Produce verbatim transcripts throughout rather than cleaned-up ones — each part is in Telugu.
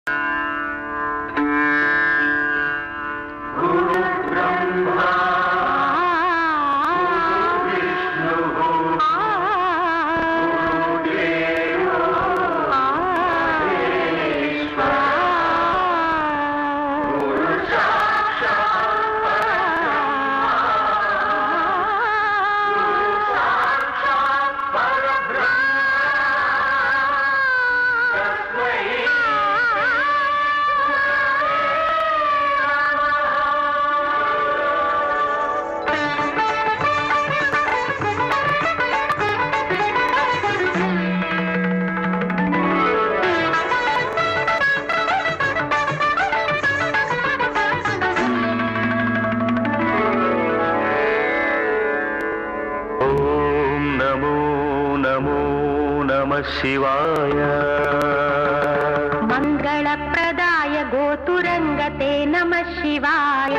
शिवाय मंगलप्रदाय गोतुरंगते नमः शिवाय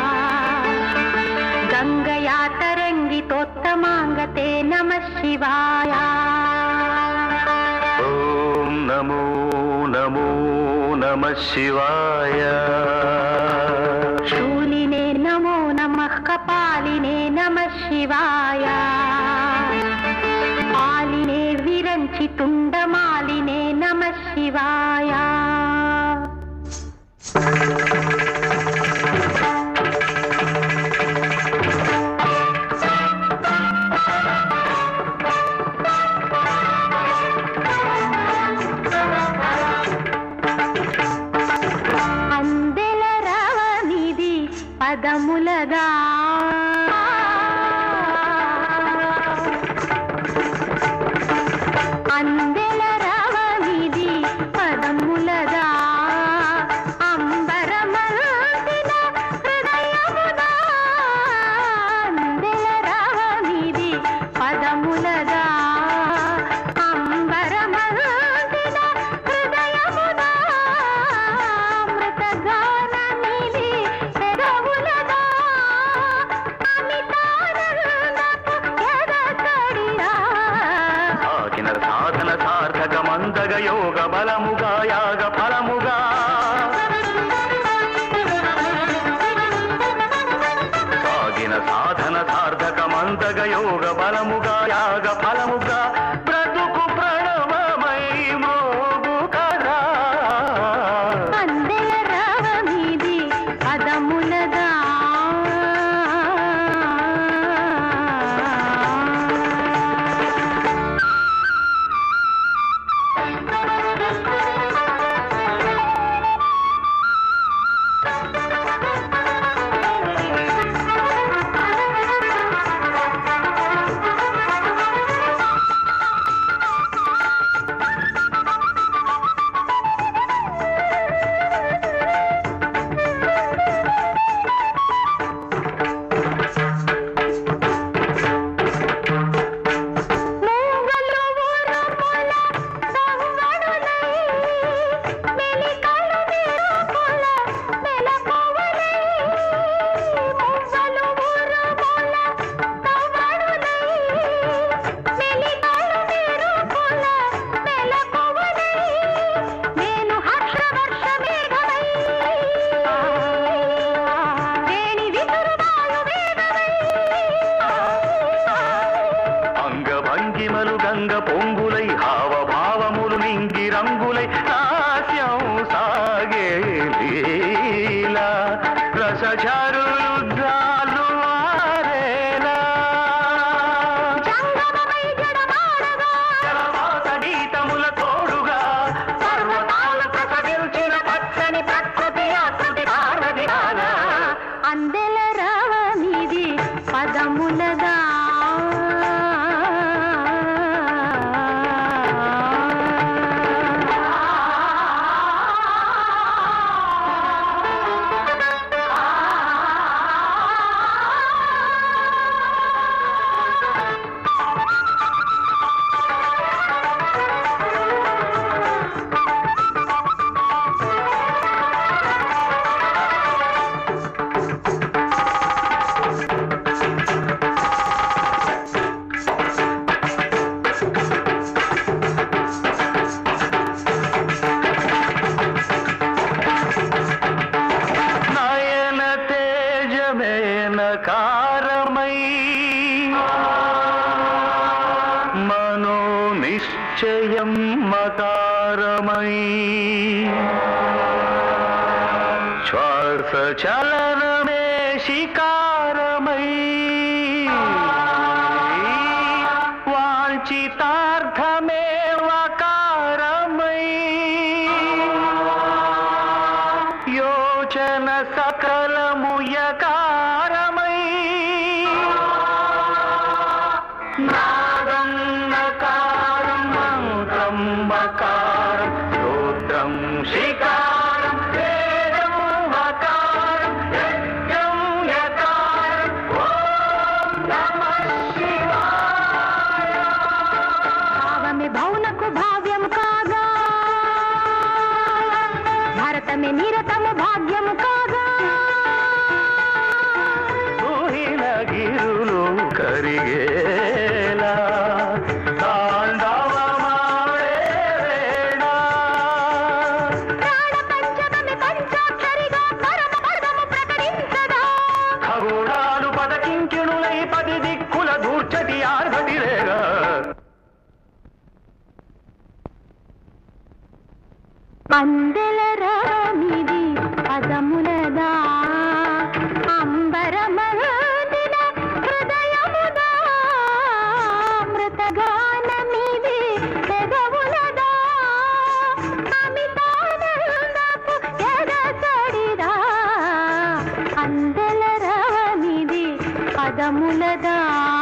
गंगया तरंगितोत्तमांगते नमः शिवाय ओम नमो नमो नमः शिवाय शूलिने नमो नमः कपालिने नमः शिवाय तुंडमालिने नमः शिवाय अंदెల రవనిది పదములగా అందెల రవనిది పదములగా అంబరమల్దిన హృదయముదా అందెల రవనిది పదములగా అంబరమల్దిన హృదయముదా అమృతగానమిది పెదవులగా అమితానందపు ఎదకడిరా సాధన సార్థక మందగ యోగ బలముగా యాగ ఫలముగా సాగిన సాధన సార్థక మందగ యోగ బలముగా యాగ ఫలముగా బ్రతుకు ప్రణవమై మోగు కదా అందెల రవనిది పదములగా గంగ పొంగులై హావభావములు నింగి రంగులై నాట్యం సాగే లీలా రసఝరులు జాలు ఆరేలా జంగమమై జడమాడగా జలవాత గీతముల తోడుగా పర్వతాలు ప్రసవించిన పచ్చని ప్రకృతి ఆకృతి పారదిరాల అందెల రవనిది పదములగా చలనమే శికారమై వాంఛితార్థమే వకారమై యోచన సకలము యకారమై నాదం నకారం మంత్రం మకారం స్తోత్రం శికారం వేదం వకారం యజ్ఞం యకారం ఓం నమః శివాయ. భావమే భౌనకు భావ్యము కాగా భారతమే నిరతము భాగ్యము కాగా ఊహిన గిరులు కరిగేలా తాండవమాడే వేళ ప్రాణ పంచకమే పంచాక్షరిగా పరమ పదము ప్రకటించదా ఖగోళాలు పదకింకిణులై పది దిక్కుల దూర్చటి ఆర్భటిరేగా అందెల రామిది పదములదా అంబరమహదిన హృదయముదా మృతగానమిది పెదవులదా అమితానందపు ఎదసడిదా అందెల రామిది పదములదా